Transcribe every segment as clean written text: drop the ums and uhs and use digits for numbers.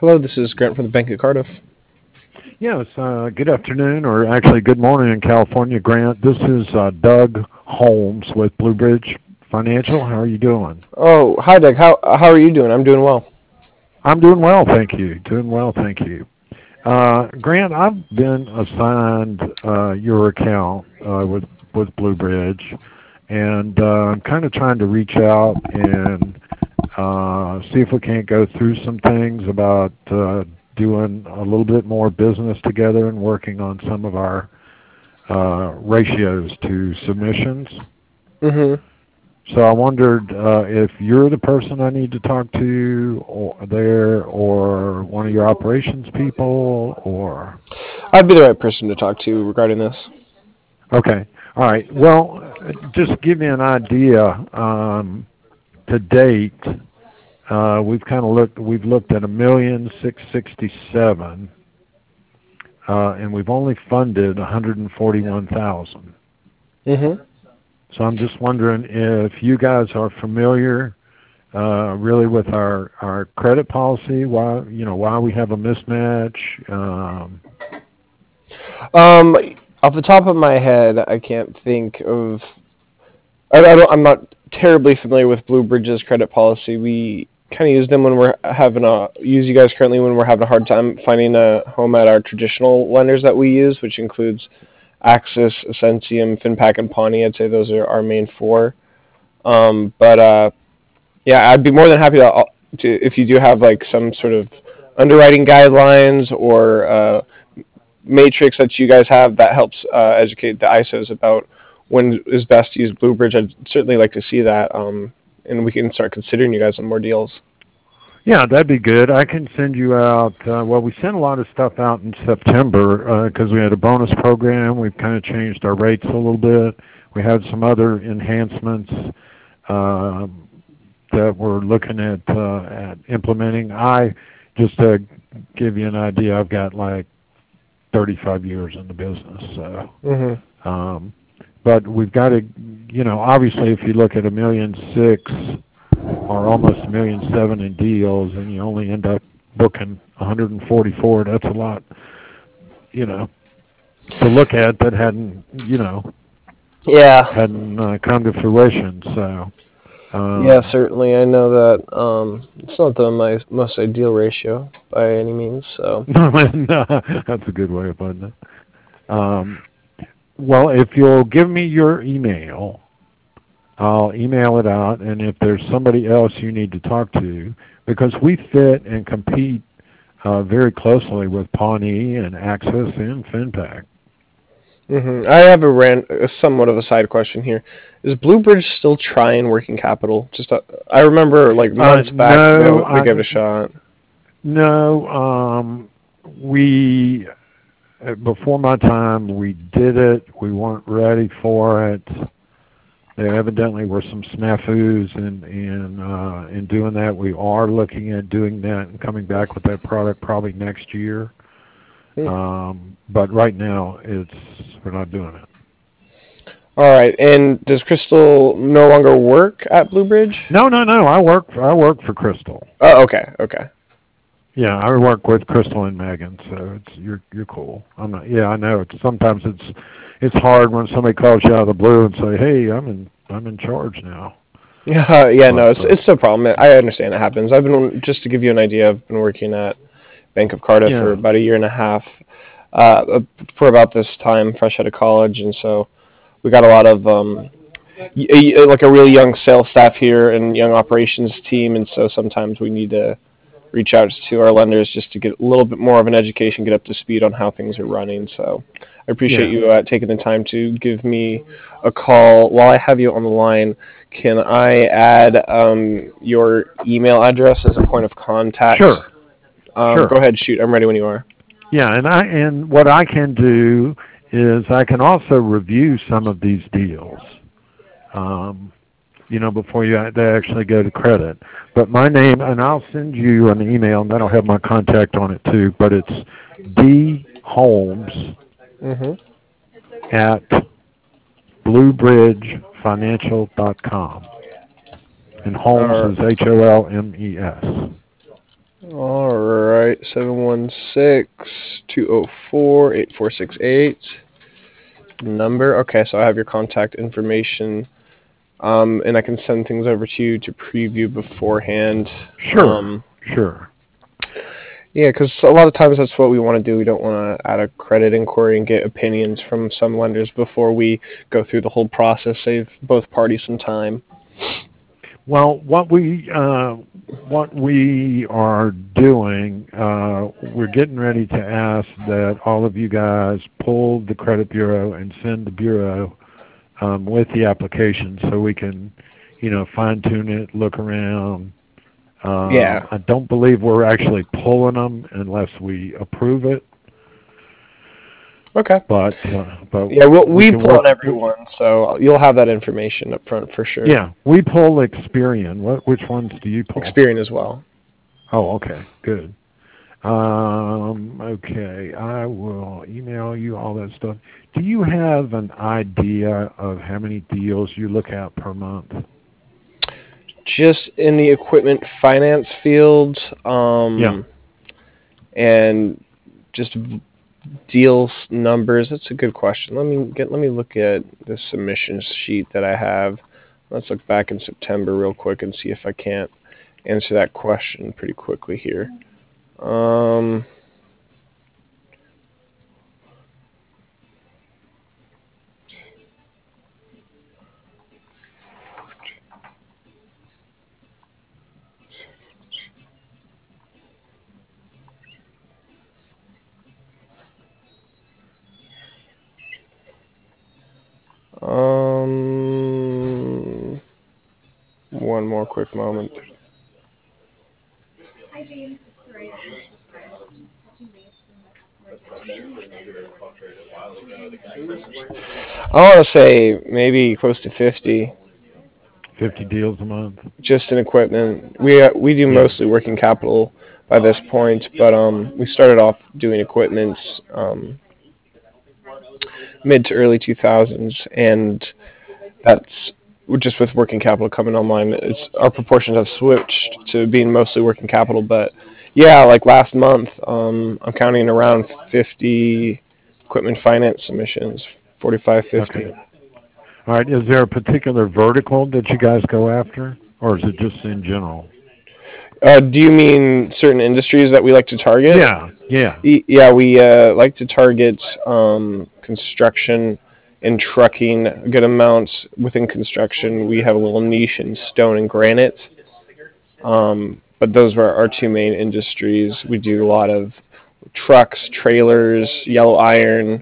Hello, this is Grant from the Bank of Cardiff. Yes, good afternoon, or actually good morning in California, Grant. This is Doug Holmes with Blue Bridge Financial. How are you doing? Oh, hi, Doug. How are you doing? I'm doing well. I'm doing well, thank you. Doing well, thank you. Grant, I've been assigned your account with Blue Bridge, and I'm kind of trying to reach out and see if we can't go through some things about doing a little bit more business together and working on some of our ratios to submissions. hmm So I wondered if you're the person I need to talk to or one of your operations people, or... I'd be the right person to talk to regarding this. Okay. All right. Well, just to give you an idea, to date, we've looked at 1,667,000, and we've only funded 141,000. hmm So I'm just wondering if you guys are familiar, really, with our credit policy. Why we have a mismatch. Off the top of my head, I can't think of. I'm not terribly familiar with Blue Bridge's credit policy. We kind of use them when we're use you guys currently when we're having a hard time finding a home at our traditional lenders that we use, which includes Axis, Ascentium, FinPac, and Pawnee. I'd say those are our main four. But yeah, I'd be more than happy to if you do have like some sort of underwriting guidelines or matrix that you guys have that helps educate the ISOs about when is best to use Blue Bridge. I'd certainly like to see that, and we can start considering you guys on more deals. Yeah, that'd be good. I can send you out. We sent a lot of stuff out in September because we had a bonus program. We've kind of changed our rates a little bit. We had some other enhancements that we're looking at implementing. Just to give you an idea, I've got like 35 years in the business. So, but we've got to, obviously, if you look at 1,600,000 or almost 1,700,000 in deals, and you only end up booking 144, that's a lot, to look at that hadn't come to fruition. So. Yeah, certainly. I know that it's not my most ideal ratio by any means. So. No, that's a good way of putting it. Well, if you'll give me your email, I'll email it out, and if there's somebody else you need to talk to, because we fit and compete very closely with Pawnee and Axis and FinPac. I have a somewhat of a side question here. Is Blue Bridge still trying working capital? I remember like months back they gave it a shot. No, we before my time we did it. We weren't ready for it. There evidently were some snafus in doing that. We are looking at doing that and coming back with that product probably next year. But right now we're not doing it. All right. And does Crystal no longer work at Blue Bridge? No. I work for Crystal. Oh, okay. Yeah, I work with Crystal and Megan, so you're cool. I know. Sometimes it's hard when somebody calls you out of the blue and say, "Hey, I'm in charge now." No, it's no problem. I understand it happens. Just to give you an idea, I've been working at Bank of Cardiff for about a year and a half. For about this time, fresh out of college, and so we got a lot of like a really young sales staff here and young operations team, and so sometimes we need to reach out to our lenders just to get a little bit more of an education, get up to speed on how things are running. So I appreciate you taking the time to give me a call. While I have you on the line, can I add your email address as a point of contact? Sure. Sure. Go ahead, shoot. I'm ready when you are. Yeah, and what I can do is I can also review some of these deals, before they actually go to credit. But my name, and I'll send you an email, and that'll have my contact on it too, but it's D. Holmes at bluebridgefinancial.com. And Holmes is Holmes. All right. 716-204-8468. Number. Okay, so I have your contact information. And I can send things over to you to preview beforehand. Sure. Sure. Yeah, because a lot of times that's what we want to do. We don't want to add a credit inquiry and get opinions from some lenders before we go through the whole process, save both parties some time. Well, what we are doing, we're getting ready to ask that all of you guys pull the credit bureau and send the bureau with the application so we can, fine tune it, look around. Yeah. I don't believe we're actually pulling them unless we approve it. Okay. But yeah, we pull on everyone, so you'll have that information up front for sure. Yeah, we pull Experian. Which ones do you pull? Experian as well. Oh, okay, good. Okay, I will email you all that stuff. Do you have an idea of how many deals you look at per month? Just in the equipment finance field, and just deals numbers. That's a good question. Let me look at the submissions sheet that I have. Let's look back in September real quick and see if I can't answer that question pretty quickly here. One more quick moment. Hi, James. I want to say maybe close to 50. 50 deals a month. Just in equipment. We do mostly working capital by this point, but we started off doing equipment mid to early 2000s, and that's just with working capital coming online. Our proportions have switched to being mostly working capital, but yeah, like last month, I'm counting around 50 equipment finance submissions, 45, 50. Okay. All right. Is there a particular vertical that you guys go after, or is it just in general? Do you mean certain industries that we like to target? Yeah. Yeah, we like to target construction and trucking a good amount. Within construction, we have a little niche in stone and granite. But those are our two main industries. We do a lot of trucks, trailers, yellow iron.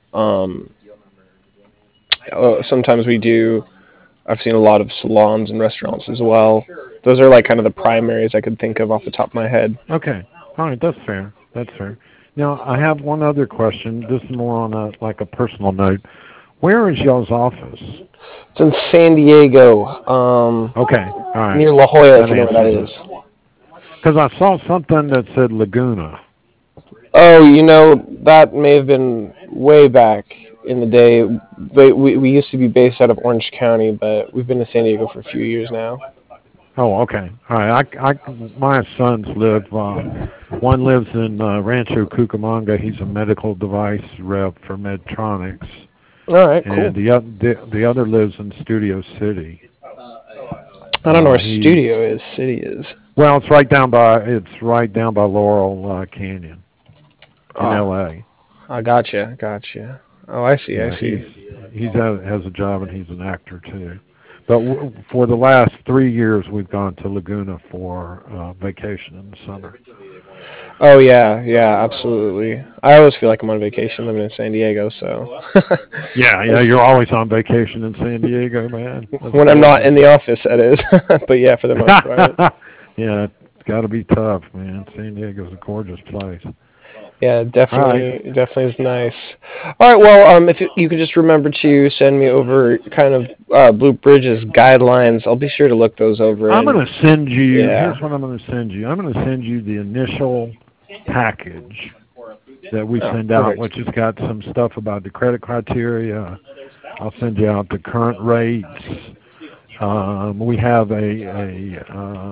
Sometimes I've seen a lot of salons and restaurants as well. Those are like kind of the primaries I could think of off the top of my head. Okay. All right. That's fair. Now, I have one other question. This is more on a personal note. Where is y'all's office? It's in San Diego. Okay. All right. Near La Jolla, if you know where that is. Because I saw something that said Laguna. Oh, that may have been way back in the day. We used to be based out of Orange County, but we've been to San Diego for a few years now. Oh, okay. All right. My sons live. One lives in Rancho Cucamonga. He's a medical device rep for Medtronics. All right, cool. And the other lives in Studio City. I don't know where Studio City is. Well, it's right down by Laurel Canyon in L.A. I gotcha. Oh, I see. He has a job and he's an actor too. But for the last 3 years, we've gone to Laguna for vacation in the summer. Oh yeah, absolutely. I always feel like I'm on vacation living in San Diego. So. yeah, you're always on vacation in San Diego, man. When I'm not in the office, that is. But yeah, for the most part. Yeah, it's got to be tough, man. San Diego's a gorgeous place. Yeah, definitely is nice. All right, well, if you could just remember to send me over kind of Blue Bridge's guidelines, I'll be sure to look those over. I'm going to send you, here's what I'm going to send you. I'm going to send you the initial package that we send out, which has got some stuff about the credit criteria. I'll send you out the current rates. We have a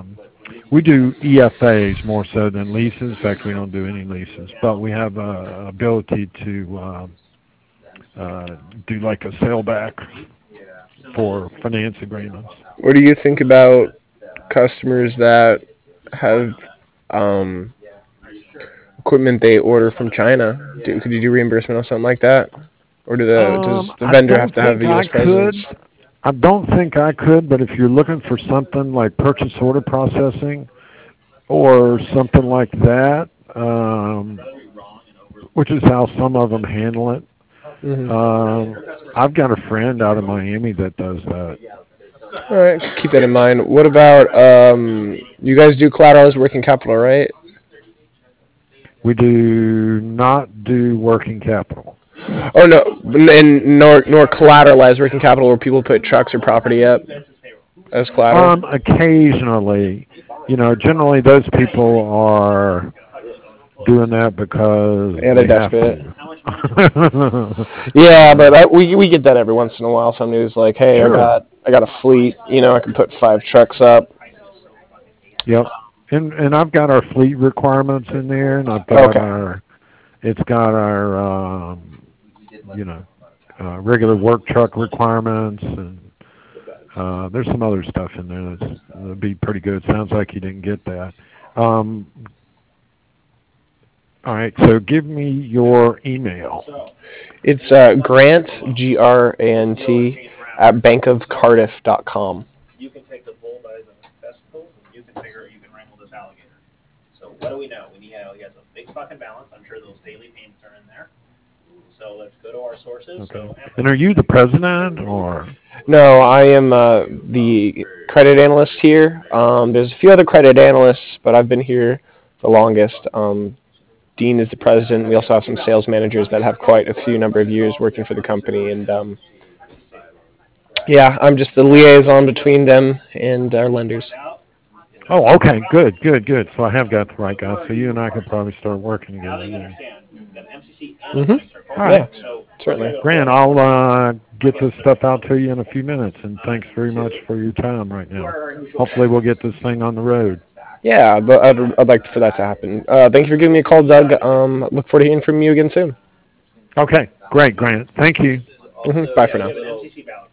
We do EFAs more so than leases. In fact, we don't do any leases, but we have ability to do like a sale back for finance agreements. What do you think about customers that have um, equipment they order from China? Could you do reimbursement on something like that? Or does the I vendor have don't to have think a I U.S. presence? could. I don't think I could, but if you're looking for something like purchase order processing or something like that, which is how some of them handle it. Hmm. I've got a friend out of Miami that does that. All right, keep that in mind. What about you guys do collateral as working capital, right? We do not do working capital. Oh no, and nor collateralized working capital where people put trucks or property up as collateral. Occasionally, generally those people are doing that because Yeah, they're they have desperate. to. Yeah, but we get that every once in a while. Somebody's like, "Hey, I Sure. got I got a fleet. I can put 5 trucks up." Yep. And I've got our fleet requirements in there, and Okay. it's got our you know regular work truck requirements, and there's some other stuff in there that'll be pretty good. Sounds like you didn't get that. Um, all right, so give me your email. It's Grant GRANT at bankofcardiff.com. Okay. And are you the president or? No, I am the credit analyst here. There's a few other credit analysts, but I've been here the longest. Dean is the president. We also have some sales managers that have quite a few number of years working for the company, and yeah, I'm just the liaison between them and our lenders. Oh, okay, good, good, good. So I have got the right guy. So you and I could probably start working together. Mm-hmm. All Yeah, right, certainly. Grant, I'll get this stuff out to you in a few minutes, and thanks very much for your time right now. Hopefully we'll get this thing on the road. Yeah, but I'd like for that to happen. Thank you for giving me a call, Doug. Look forward to hearing from you again soon. Okay, great, Grant. Thank you. Bye for now.